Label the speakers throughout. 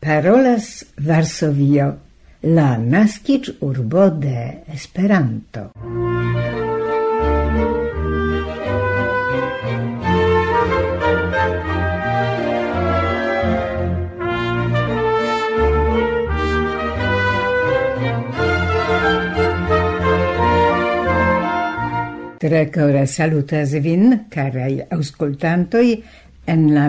Speaker 1: Parolas Varsovio, la naskiĝurbo de Esperanto. Tre kore salutas vin, caraj aŭskultantoj, en la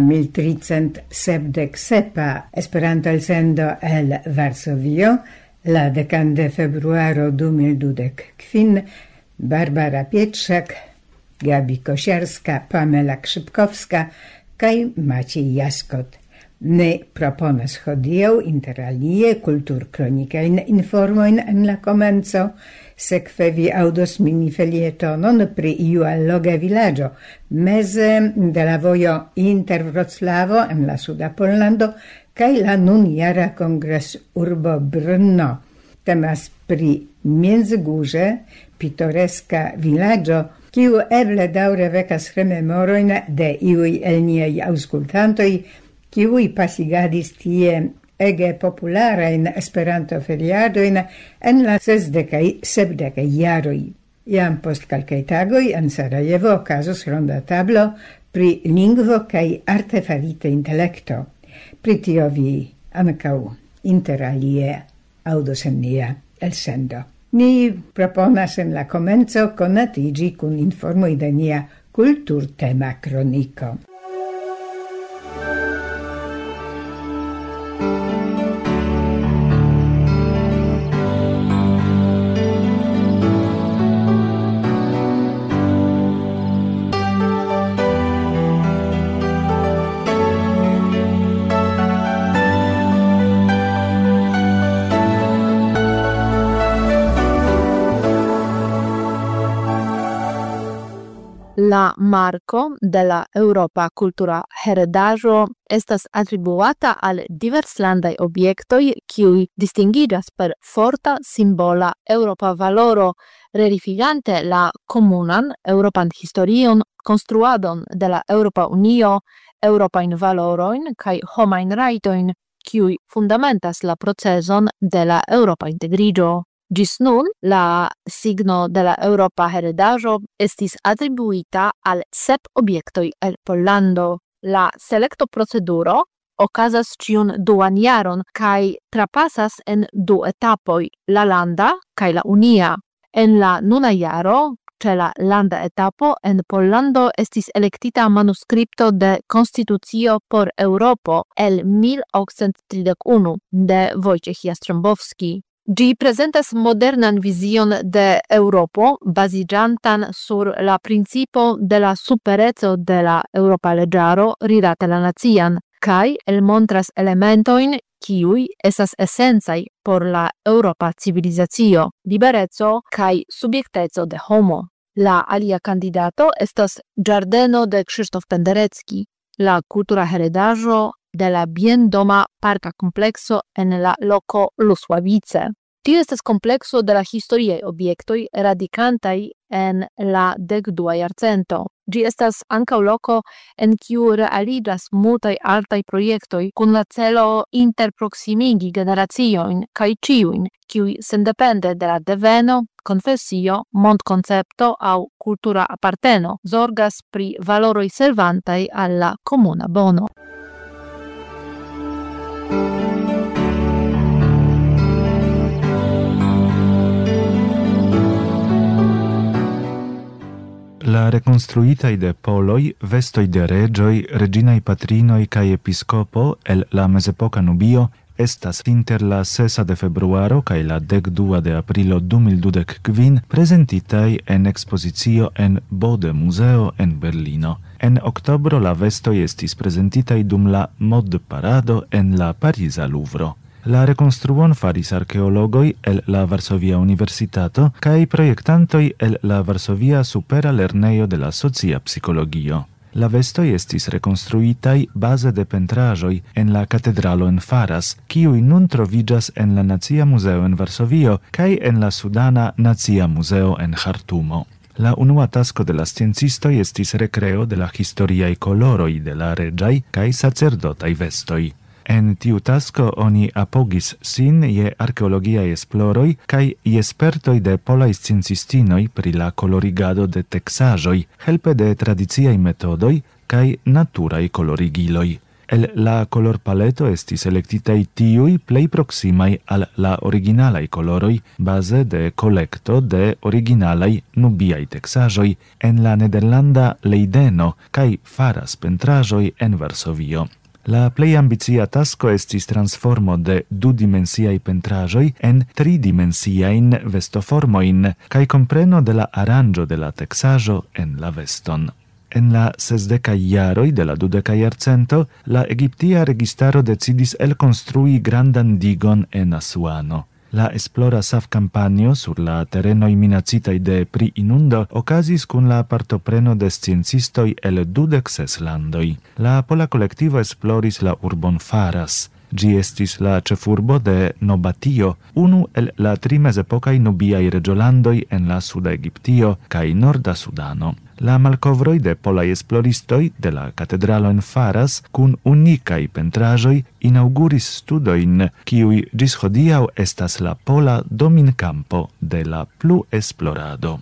Speaker 1: 1377 Esperanto elsendo el Varsovio, la 10 de februaro 2025, Barbara Pietrzak, Gabi Kosiarska, Pamela Krzypkowska kaj Maciej Jaskot. Ne proponas hodiaŭ interalie kulturkronikajn informojn en la komenco, sekve vi aŭdos minifelietonon pri iu alloga vilaĝo meze de la vojo inter Vroclavo en la suda Pollando kaj la nunjara kongresurbo Brno. Temas pri Międzygórze, pitoreska vilaĝo, kiu eble daŭre vekas rememorojn de iuj el niaj aŭskultantoj, kiuj pasigadis tie ege popularajn Esperanto-feriadojn en la 60-70 jaroj. Jam post kelkaj tagoj en Sarajevo okazos ronda tablo pri lingvo kaj artefarite intelekto. Pri tio vi ankaŭ interalie aŭdos en nia elsendo. Ni proponas en la komenco konatiĝi kun informoj de nia kulturtema kroniko.
Speaker 2: La marco de la Europa Cultura Heredaĵo estas atribuata al diverslandaj objektoj, kiuj distingiĝas per forta simbola eŭropa valoro, rerifigante la komunan eŭropan historion, konstruadon de la Eŭropa Unio, eŭropajn valorojn kaj homajn rajtojn, kiuj fundamentas la procezon de la eŭropa integriĝo. Gis nun, la signo de la Europa Heredaĵo estis atribuita al 7 objektoj el Pollando. La selekto proceduro okazas ĉiun duan jaron kaj trapasas en 2 etapoj, la landa kaj la unia. En la nuna jaro, ĉe la landa etapo, en Pollando estis elektita manuskripto de Konstitucio por Eŭropo el 1831 de Wojciech Jastrzębowski. Ĝi prezentas modernan vizion de Eŭropo, baziĝantan sur la principo de la supereco de la eŭropa leĝaro rilate la nacian, kaj elmontras elementojn, kiuj estas esencaj por la eŭropa civilizacio, libereco kaj subjekteco de homo. La alia kandidato estas Ĝardeno de Krzysztof Penderecki, la kultura heredaĵo de la biendoma parka komplekso en la loko Lusławice. Tio estas komplekso de la historiaj objektoj radikantaj en la 12. jarcento. Ĝi estas ankaŭ loko en kiu realiĝas multaj artaj projektoj kun la celo interproksimigi generaciojn kaj ĉiujn, kiuj sendepende de la deveno, konfesio, mondkoncepto aŭ kultura aparteno zorgas pri valoroj servantaj al la komuna bono.
Speaker 3: La reconstruitaj de poloj, vestoj de reĝoj, reĝinaj patrinoj kaj episkopo el la mezepoka Nubio estas inter la 6 de februaro kaj la 12 de aprilo 2025 prezentitaj en ekspozicio en Bode Muzeo en Berlino. En oktobro la vestoj estis prezentitaj dum la modparado en la Pariza Louvro. La rekonstruon faris arkeologoj el la Varsovia Universitato kaj projektantoj el la Varsovia Supera Lernejo de la Socia Psikologio. La vestoj estis rekonstruitaj baze de pentraĵoj en la katedralo en Faras, kiuj nun troviĝas en la Nacia Muzeo en Varsovio kaj en la Sudana Nacia Muzeo en Ĥartumo. La unua tasko de la sciencistoj estis rekreo de la historiaj koloroj de la reĝaj kaj sacerdotaj vestoj. En tiu tasko oni apogis sin je arkeologiae esploroi kai je spertoi de polaj scienciistinoj pri la kolorigado de teksaĵoj, helpe de tradiciaj metodoj kai naturaj kolorigiloj. El la colorpaleto estis electitai tiui plei proximai al la originalai coloroi base de collecto de originalai nubiai texajoi en la Nederlanda Leideno kai faras pentrajoi en Varsovio. La plei ambizia tasko estis transformo de du-dimensiai pentrajoi en tri-dimensiain vestoformoin kai compreno de la aranjo de la texajo en la veston. En la 60 jaroj de la 20 jarcento, la egiptia registaro decidis elkonstrui grandan digon en Asuano. La esplora savkampanjo sur la terenoj minacitaj de pri inundo okazis kun la partopreno de sciencistoj el 26 landoj. La pola kolektivo esploris la urbon Faras. Ĝi estis la ĉefurbo de Nobatio, unu el la 3 mezepokaj nubiaj reĝolandoj en la suda Egiptio kaj norda Sudano. La malkovroj de polaj esploristoj de la katedralo en Faras kun unikaj pentraĵoj inauguris studojn, kiuj ĝis hodiaŭ estas la pola dominkampo de la pluesplorado.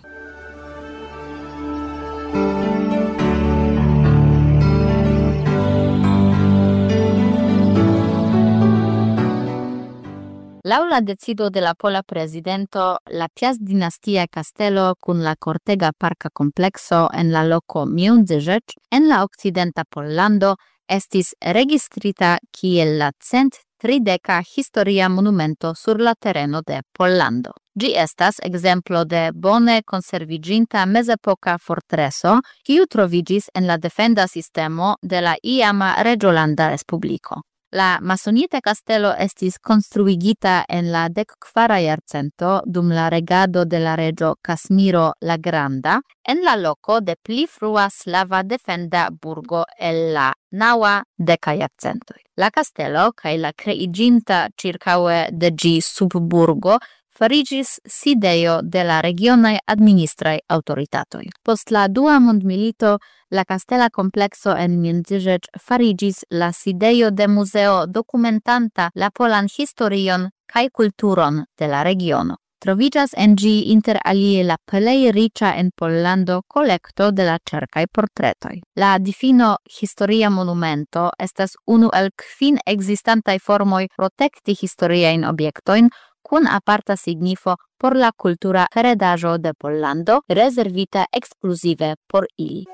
Speaker 2: Laŭ la decido de la pola prezidento, la Piast-dinastia kastelo kun la kortega parka komplekso en la loko Międzyrzecz en la okcidenta Pollando estis registrita kiel la 130 historia monumento sur la tereno de Pollando. Ĝi estas ekzemplo de bone konserviĝinta mezepoka fortreso, kiu troviĝis en la defenda sistemo de la iama Reĝolanda Respubliko. La masonita kastelo estis konstruigita en la 14 jarcento dum la regado de la reĝo Casimiro la Granda en la loko de pli frua slava defenda burgo el la 9 jarcentoj. La kastelo kaj la kreiĝinta ĉirkaŭe de ĝi subburgo fariĝis sidejo de la regionaj administraj aŭtoritatoj. Post la dua mondmilito la kastela komplekso en Międzyrzecz fariĝis la sidejo de muzeo dokumentanta la polan historion kaj kulturon de la regiono. Troviĝas en ĝi inter alie la plej riĉa en Pollando kolekto de la ĉerkaj portretoj. La difino historia monumento estas unu el kvin ekzistantaj formoj protekti historiajn objektojn kun aparta signifo por la kultura heredaĵo de Pollando, rezervita ekskluzive por ili.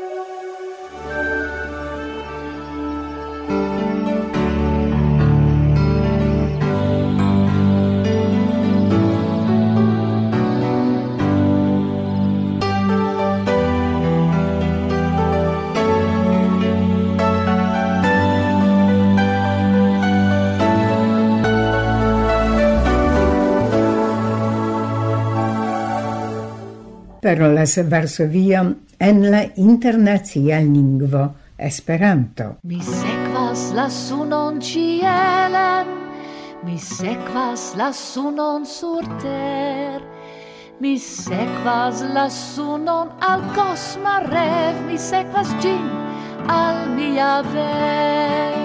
Speaker 1: Parolas Varsovio en la internacia lingvo Esperanto.
Speaker 4: Mi sekvas la sunon ĉielen, mi sekvas la sunon sur ter, mi sekvas la sunon al kosma rev, mi sekvas ĝin al mia ver.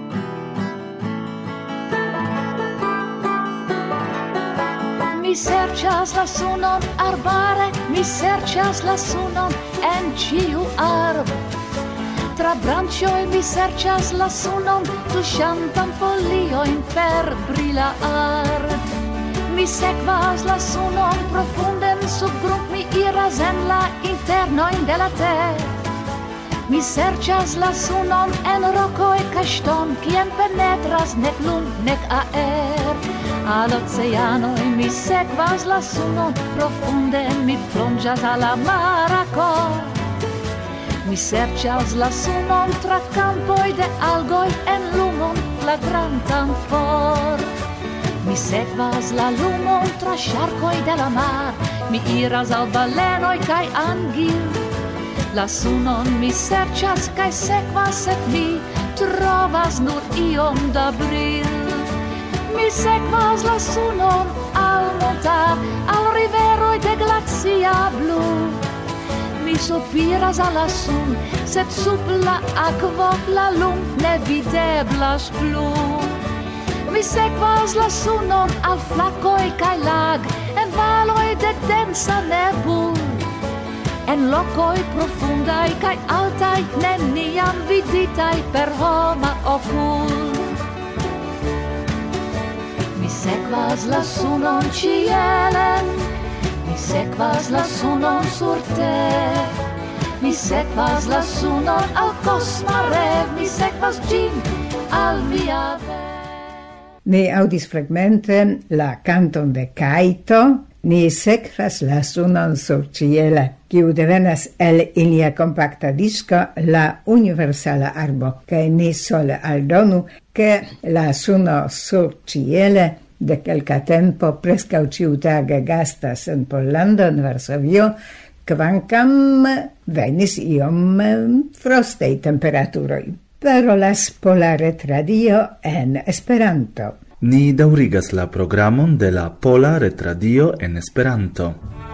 Speaker 4: Mi serĉas la sunon arbare, mi serĉas la sunon en ĉiu arbo. Tra branĉoj mi serĉas la sunon, tuŝantan foliojn per brila art. Mi sekvas la sunon profunden sub grund, mi iras en la internojn de la ter. Mi serĉas la sunon en rokoj kaj ŝton, kien penetras nek lum nek aer. Al oceanoj mi sekvas la sunon, profunde mi plonĝas al la mara kor. Mi serĉas la sunon tra kampoj de algoj en lumon flagrantan for. Mi sekvas la lumon tra ŝarkoj de la mar, mi iras al balenoj kaj angil. La sunon mi serĉas kaj sekvas, sed mi trovas nur iom da bril. Mi sekvas la sunon al montar, al riveroj de glacia blu. mi sopiras alla sun, sed sub la aquo la lum ne videblas plu. Mi sekvas la sunon al flakoj kaj lag, en valoj de densa nebul. En lokoj profundaj kaj altaj, neniam viditaj per homa okul. Mi sekvas la sunon ĉielen, mi sekvas la sunon sur ter, mi sekvas la sunon al kosma rev, mi sekvas ĝin al mia ver.
Speaker 1: Ni audis fragmente la canton de Kaito, ni sekvas la sunon sur ciele, kiu devenas el ilia compacta disco La Universala Arbo, kaj ni sole aldonu, ke la suno sur ciele de kelka tempo preskaŭ ĉiutage gastas en Pollando, en Varsovio, kvankam venis iom frostej temperaturoj. Parolas Pola Retradio en Esperanto.
Speaker 3: Ni daŭrigas la programon de la Pola Retradio en Esperanto.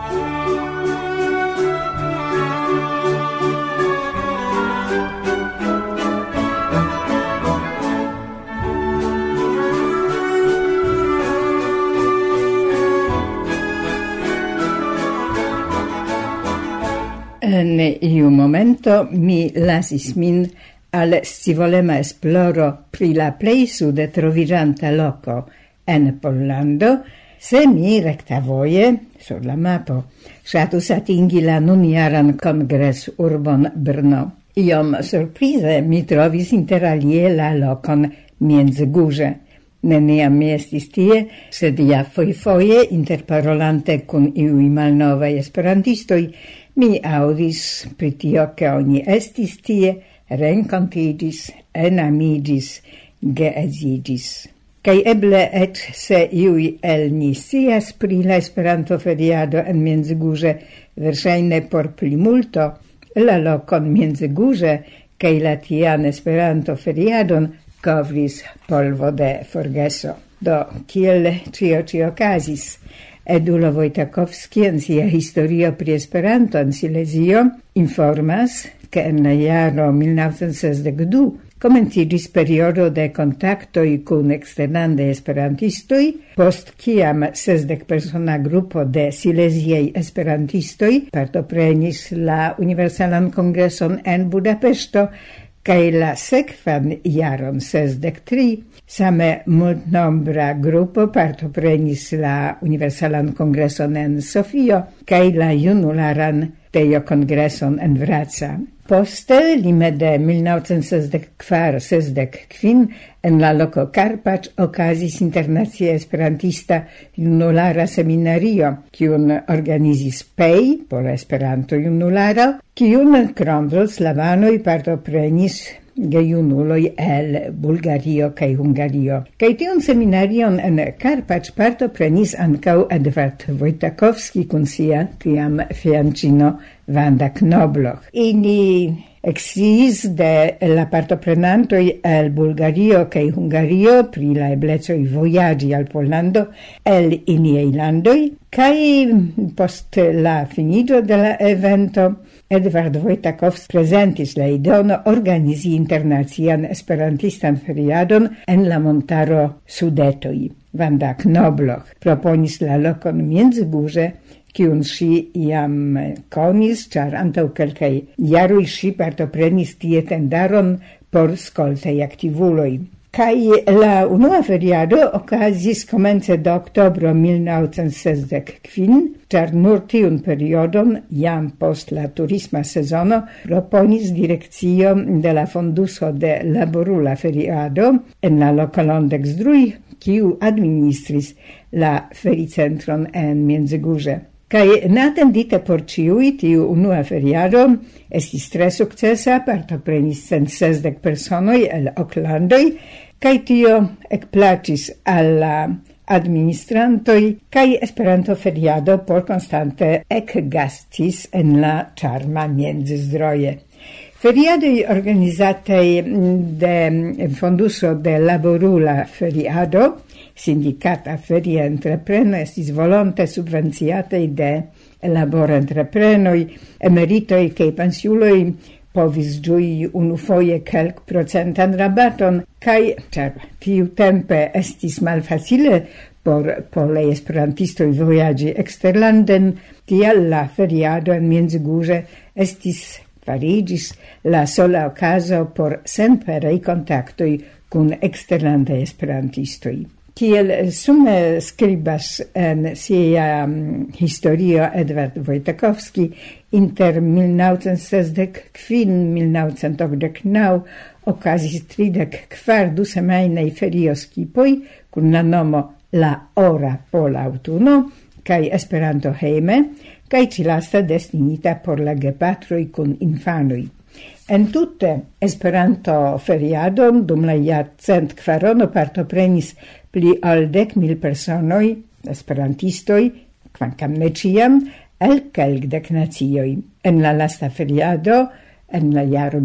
Speaker 1: En iu momento mi lasis min al scivolema esploro pri la plej sude troviĝanta loko en Pollando, se mi rektavoje sur la mapo ŝatus atingi la nunjaran kongres-urbon Brno. Iom surprize mi trovis inter alie la lokon Międzygórze. Neniam mi estis tie, sed ja foje interparolante kun iuj malnovaj esperantistoj, mi audis pri tio, ke oni estis tie, renkontiĝis, enamigis, geedziĝis. Kaj eble eĉ se iuj el ni scias pri la Esperanto-feriado en Międzygórze, verŝajne por plimulto, la lokon Międzygórze kaj la tian Esperanto-feriadon kovris polvo de forgeso. Do, kiel ĉio okazis? Edulo Wojtakowski en sia historio pri Esperanto en Silezio informas, che en la jaro 1962 komenciĝis periodo de kontaktoj kun eksterlandaj esperantistoj, post kiam 60-persona grupo de sileziaj esperantistoj partoprenis la Universalan Kongreson en Budapeŝto, kaj la sekvan jaron 63 same multnombra grupo partoprenis la Universalan Kongreson en Sofio kaj la Junularan Tejo Kongreson en Vraca. Poste, lime de 1964-65, en la loko Karpacz okazis internacia esperantista junulara seminario, kiun organizis PEI, por Esperanto junularo, kiun krom slavanoj partoprenis gejunuloj el Bulgario kaj Hungario. Kaj tiun seminarion en Karpacz partoprenis ankaŭ Edvard Wojtakowski kun sia tiam fianĉino Wanda Knobloch. Ili eksciis de la partoprenantoj el Bulgario kaj Hungario pri la eblecoj vojaĝi al Pollando el iliaj landoj, kaj post la finiĝo de la evento Edvard Wojtakowski prezentis la ideon organizi internacian esperantistan feriadon en la montaro Sudetoj. Wanda Knobloch proponis la lokon Międzygórze, kiun ŝi jam konis, ĉar antaŭ kelkaj jaroj ŝi partoprenis tie tendaron por skoltaj aktivuloj. Kaj la unua feriado okazis komence de oktobro 1965, ĉar nur tiun periodon, jam post la turisma sezono, proponis direkcio de la Fonduso de Laborula Feriado en la lokalon Dexdruj, kiu administris la fericentron en Międzygórze. Kaj neatendite por ĉiuj tiu unua feriado estis tre sukcesa, partoprenis 160 personoj el ok landoj, kaj tio ekplaĉis al la administrantoj, kaj Esperanto-feriado por konstante ekgastis en la ĉarma Międzyzdroje. Feriadoj organizataj de Fonduso de Laborula Feriado, sindikata feria entrepreno, estis volonte subvenciataj de laborentreprenoj, emeritoj kaj pensiuloj povis ĝui unufoje kelkprocentan rabaton, kaj ĉar tiutempe estis malfacile por polaj esperantistoj vojaĝi eksterlanden, tial la feriado en Międzygórze fariĝis la sola okazo por senperaj kontaktoj kun eksterlandaj esperantistoj. Kiel sume skribas en sia historio Edward Wojtekowski, inter 1969-1989 okazis 34 dusemajnaj ferioskipoj kun la nomo La Ora Pola Aŭtuno kaj Esperanto hejme, kaj ĉi-lasta destinita por la gepatroj kun infanoj. Entute Esperanto feriadon dum la jarcentkvarono partoprenis pli ol 10,000 personoj, esperantistoj, kvankam ne ĉiam, el kelkdek nacioj. En la lasta feriado, en la jaro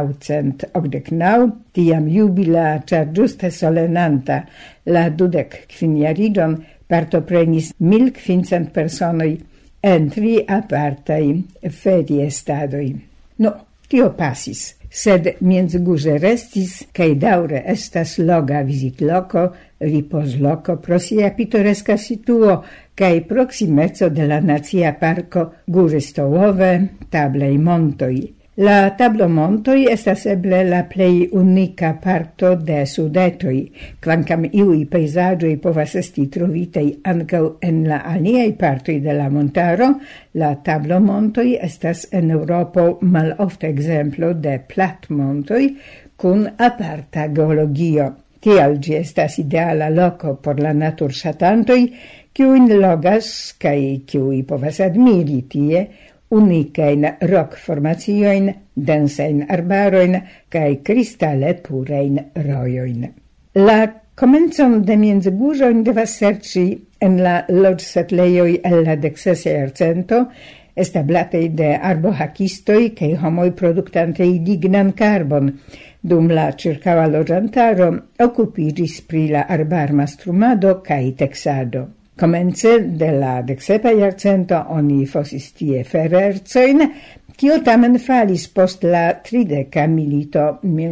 Speaker 1: 1989, tiam jubila, ĉar ĝuste solenanta la 25-jaridon, partoprenis 1,500 personoj en 3 apartaj feriestadoj. No, tio pasis, sed Międzygórze restis, kaj daŭre estas loga vizitloko, ripozloko pro sia pitoreska situo kaj proksimeco de la Nacia Parko Góry Stołowe, Tablej Montoj. La Tablomontoj estas eble la plej unika parto de Sudetoj, kvankam iuj pejzaĝoj povas esti trovitaj ankaŭ en la aliaj partoj de la montaro, la Tablomontoj estas en Eŭropo malofta ekzemplo de platmontoj kun aparta geologio. Tial ĝi estas ideala loko por la naturŝatantoj, kiujn logas kaj kiuj povas admiri tie unikajn rock-formaciojn, densajn arbarojn kaj kristale purajn rojojn. La komencon de Międzygórza oni devas serĉi en la loĝsetlejoj el la 16. jarcento, establatej de arbohakistoj kaj homoj produktantej lignan karbon, dum la ĉirkaŭa loĝantaro okupiĝis pri la arbarmastrumado kaj teksado. Komence de la 17. jarcento oni fosis tie ferercojn, kio tamen falis post la 30. milito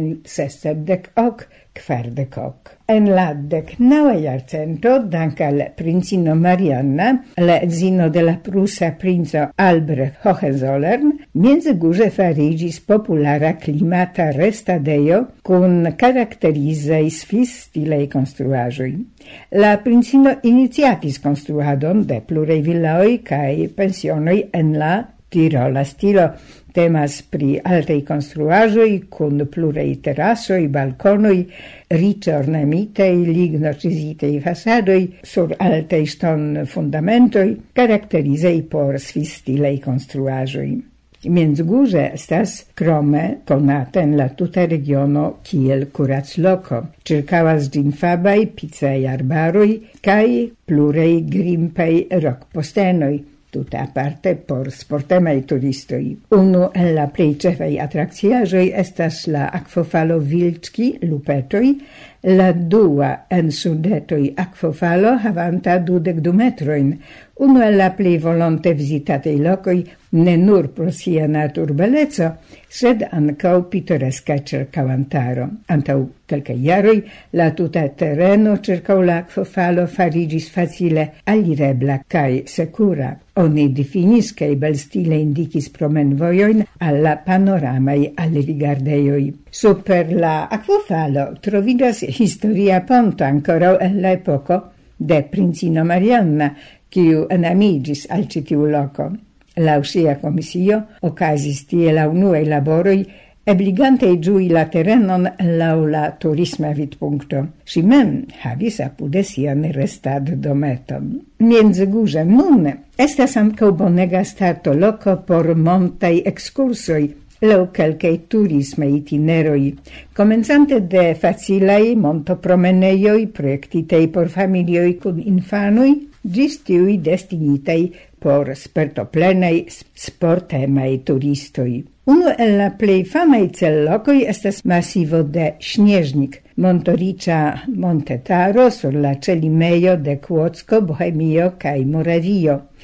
Speaker 1: 1610-40. En la 19. jarcento, dank al princino Marianna, la edzino de la prusa princo Albrecht Hohenzollern, Międzygórze fariĝis populara klimata restadejo kun karakterizaj svis-stilaj konstruaĵoj. La princino iniciatis konstruadon de pluraj vilaoj kaj pensionoj en la Tirola stilo. Temas pri altaj konstruaĵoj kun pluraj terasoj, balkonoj, riĉe ornamitaj, lignoĉizitaj fasadoj sur altaj ŝtonfundamentoj, karakterizaj por svis-stilaj konstruaĵoj. Międzygórze estas krome konata en la tuta regiono kiel kuracloko. Ĉirkaŭas ĝin fabaj picaj arbaroj kaj pluraj grimpaj rokpostenoj, tuta aparte por sportemaj turistoj. Unu el la plej ĉefaj atrakciaĵoj estas la akvofalo Vilčki Lupetoj, la dua en Sudetoj akvofalo havanta 22 metrojn. Unu el la plej volonte vizitataj lokoj ne nur pro sia naturbeleco, sed ankaŭ pitoreska ĉirkaŭantaro. Antaŭ kelkaj jaroj la tuta tereno ĉirkaŭ la akvofalo fariĝis facile alirebla kaj sekura. Oni difinis kaj belstile indikis promenvojojn al la panoramaj alrigardejoj. Super la akvofalo troviĝas historia ponto ankoraŭ el la epoko de princino Marianna, kiu enamiĝis al ĉi tiu loko. Laŭ ŝia komisio okazis tie la unuaj laboroj ebligante ĝui la terenon laŭ la turisma vidpunkto. Ŝi mem havis apude sian restaddometon. Międzygórze nun estas ankaŭ bonega startoloko por montaj ekskursoj laŭ kelkaj turismaj itineroj, komencante de facilaj montopromenejoj projektitaj por familioj kun infanoj ĝis tiuj destinitaj por spertoplenaj sportemaj turistoj. Unu el la plej famaj cellokoj estas masivo de Śnieżnik, montoriĉa montetaro sur la ĉelimejo de Kłodzko, Bohemio kaj Moravio.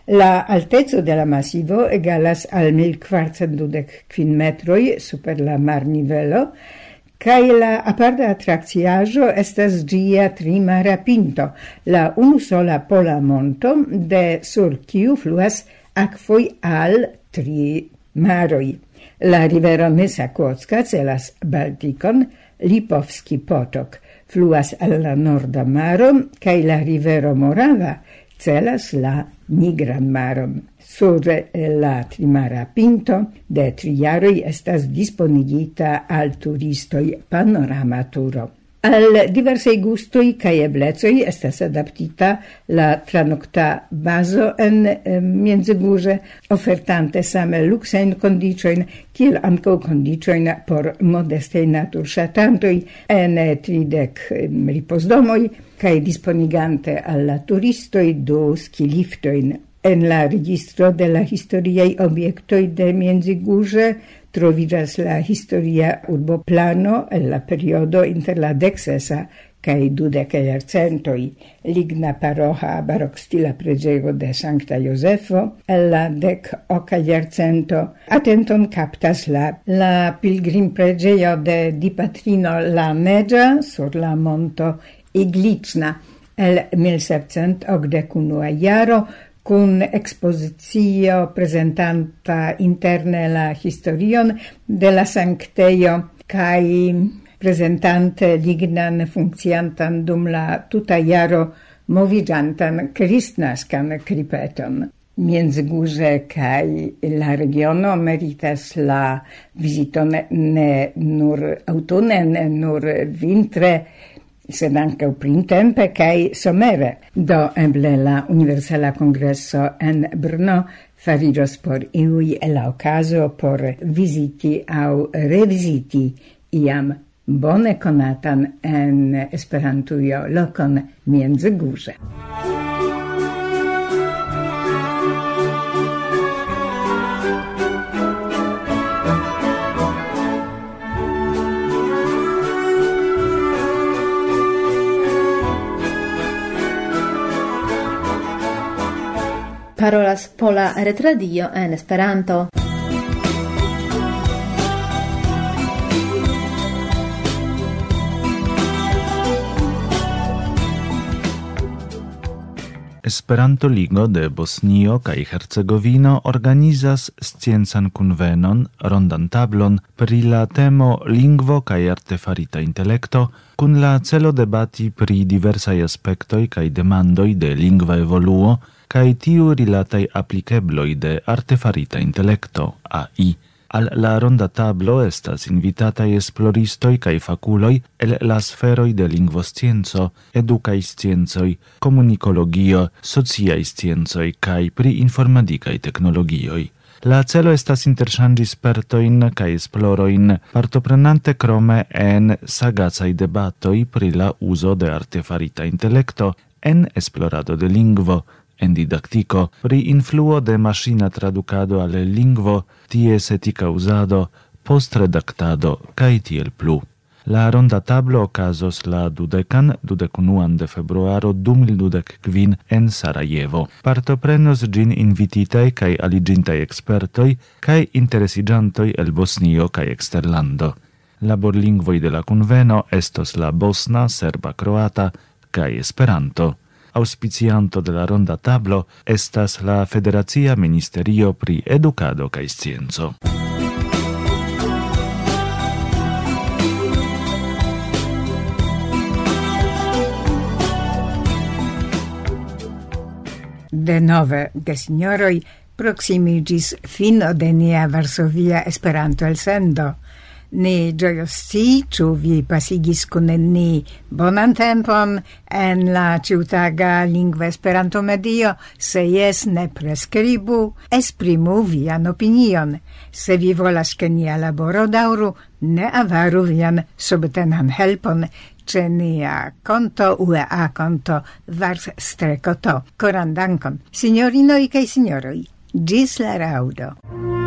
Speaker 1: La altezo de la massivo egalas al 1425 metroi super la marnivelo, kai la aparta attracciaggio estas gia trimara pinto, la unusola pola monto de sur kiu fluas akvoi al 3 maroi. La rivero Nesakotska celas Baltikon, Lipovski potok fluas al la Norda maro, kai la rivero Morava celas la Nigran maron. Sur la trimara pinto de 3 jaroj estas disponigita al turistoj panorama turo. Al diversei gustoi cae eblecoi estas adaptita la tranocta bazo en Międzygórze, ofertante same luxein condicioin, kiel anco condicioin por modestei naturshatantoi en 30 riposdomoi, cae disponigante alla turistoi 2 skiliftoin. En la registro de la historiei obiectoi de Międzygórze trovigas la historia urboplano en la periodo inter la 16 cae 20 jarcentoi, ligna paroha barocstila pregego de Sancta Josefo, en la 18 jarcento atenton captas la pilgrim pregeo de Dipatrino la Negia sur la monto Iglicna el 1781 jaro, cun expositio presentanta interne la historion de la sancteio cae presentante lignan funkciantan dum la tuta jaro moviĝantan kristnaskan kripeton. Międzygórze cae la regiono meritas la viziton ne nur aŭtune, ne nur vintre, sed anche printempe cae somere. Do eble la Universala Congresso en Brno fariĝos por iuj la okazo por viziti aŭ revisiti iam bone konatan en Esperantujo lokon Międzygórze.
Speaker 2: Parolas Pola Retradio en Esperanto.
Speaker 3: Esperanto Ligo de Bosnio kaj Hercegovino organizas sciencan kunvenon, rondan tablon pri la temo lingvo kaj artefarita intelekto, kun la celo debati pri diversaj aspektoj kaj demandoj de lingva evoluo kaj tiu rilataj aplikebloj de artefarita intelekto, AI. Al la ronda tablo estas invitataj esploristoj kaj fakuloj el la sferoj de lingvoscienco, edukaj sciencoj, komunikologio, sociaj sciencoj kaj pri informatikaj teknologioj. La celo estas interŝanĝi spertojn kaj esplorojn, partoprenante krome en sagacaj debatoj pri la uzo de artefarita intelekto en esplorado de lingvo, en didactico, pri influo de maŝina tradukado al lingvo, ties etika uzado, postredaktado kaj tiel plu. La ronda tablo okazos la 21 de februaro 2025 en Sarajevo. Partoprenos ĝin invititaj kaj aliĝintaj ekspertoj kaj interesiĝantoj el Bosnio kaj eksterlando. Laborlingvoj de la kunveno estos la bosna, serba, kroata kaj Esperanto. Auspicianto de la ronda tablo estas la Federacia Ministerio pri Edukado kaj Scienco.
Speaker 1: Denove, gesignoroj, proximigis fino de nia Varsovia Esperanto elsendo. Ni ĝojos scii, ĉu vi pasigis kun ni bonan tempon en la ĉiutaga lingva Esperanto medio. Se jes, ne preskribu, esprimu vian opinion. Se vi volas ke nia laboro daŭru, ne avaru vian subtenan helpon ĉe nia konto UEA konto /to. Koran dankon, signorinoj kaj signoroj. Ĝis la raŭdo.